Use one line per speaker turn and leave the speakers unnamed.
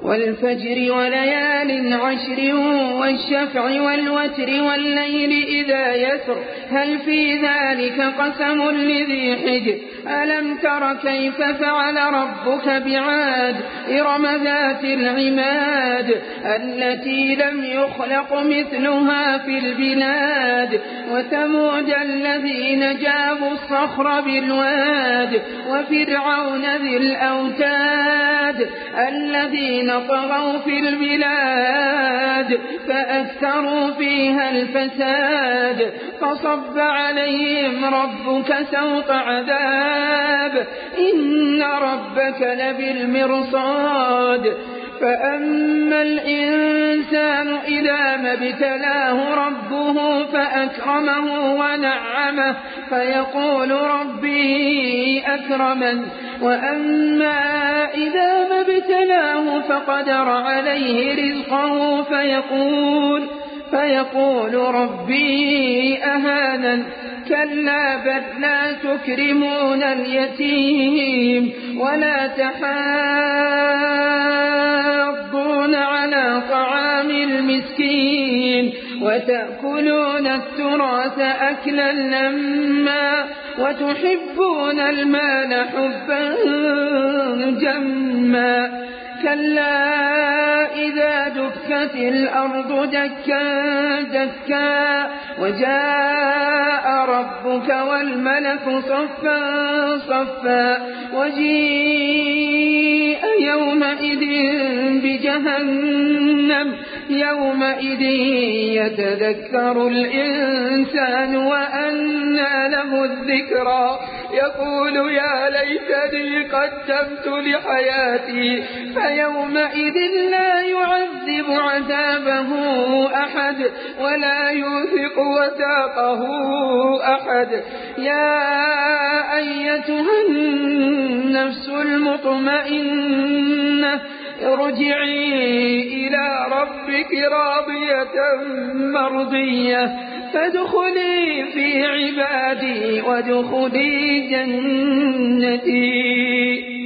والفجر وليال عشر والشفع والوتر والليل إذا يسر هل في ذلك قسم لذي حجر ألم تر كيف فعل ربك بعاد إرم ذات العماد التي لم يخلق مثلها في البلاد وثمود الذين جابوا الصخر بالواد وفرعون ذي الأوتاد الذين طغوا في البلاد فأكثروا فيها الفساد فصب عليهم ربك سوط عذاب إن ربك لبالمرصاد فأما الإنسان إذا ما ابتلاه ربه فأكرمه ونعمه فيقول ربي أكرمن وأما إذا ما ابتلاه فقدر عليه رزقه فيقول ربي أهانن كلا بل لا تكرمون اليتيم ولا تحاضون على طعام المسكين وتأكلون التراث أكلا لما وتحبون المال حبا جما كلا إذا دكت الأرض دكا دكا وجاء ربك والملك صفا صفا وجيء يومئذ بجهنم يومئذ يتذكر الإنسان وأنى له الذكرى يقول يا ليتني قدمت لحياتي فيومئذ لا يعذب عذابه أحد ولا يوثق وثاقه أحد يا أيتها النفس المطمئنة ارجعي إلى ربك راضية مرضية فادخلي في عبادي وادخلي جنتي.